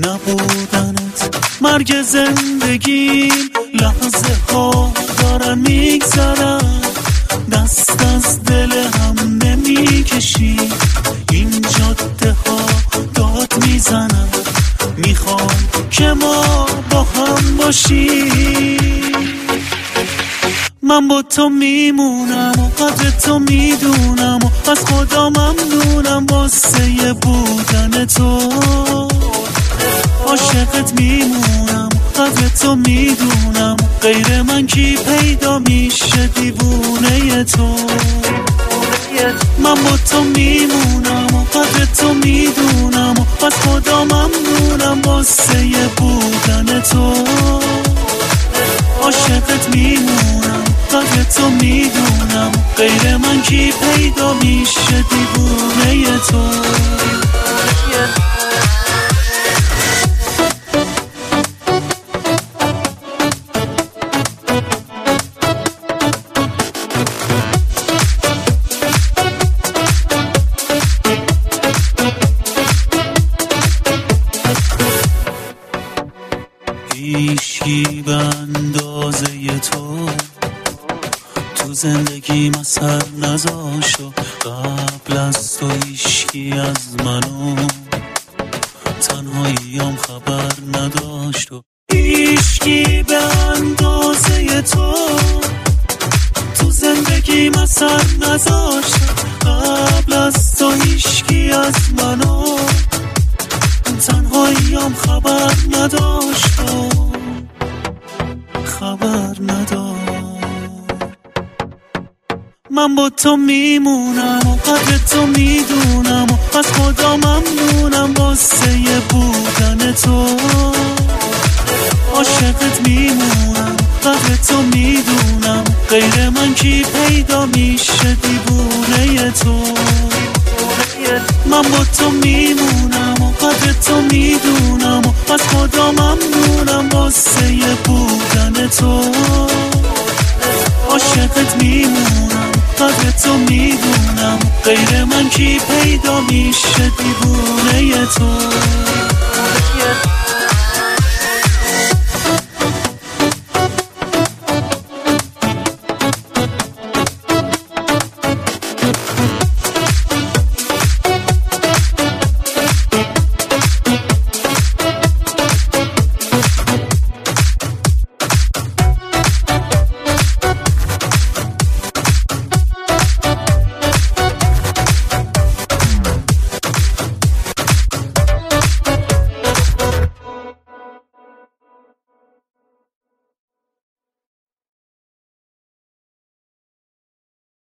نبودنت مرگ زندگیم، لحظه ها دارن میگذرن، دست از دل هم نمیکشی، این جاده ها داد میزنن، میخوام که ما با هم باشیم. من با تو میمونم و قدر تو میدونم و از خدا ممنونم واسه بودن تو، عاشقت میمونم قدر تو میدونم، غیر من کی پیدا میشه دیوونه تو. من با تو میمونم و قدر تو میدونم و از خدا ممنونم واسه بودن تو، عاشقت میمونم قدر تو میدونم، غیر من کی پیدا میشه دیوونه تو. هیچکی به اندازه تو زندگی اثر نذاشت و قبل از تو هیچکی از منو تنهاییم خبر نداشت و هیچکی به اندازه تو زندگی اثر نذاشت، قبل از تو هیچکی از منو تنهاییم خبر نداشت و خبر نداشت. من با تو میمونم و قدر تو میدونم و از خدا ممنونم واسه بودن تو، عاشقت میمونم قدر تو میدونم، غیر من کی پیدا میشه دیوونه تو. من با تو میمونم و قدر تو میدونم و از خدا ممنونم واسه بودن تو، عاشقت میمونم قدر تو میدونم، غیر من کی پیدا میشه دیوونه تو.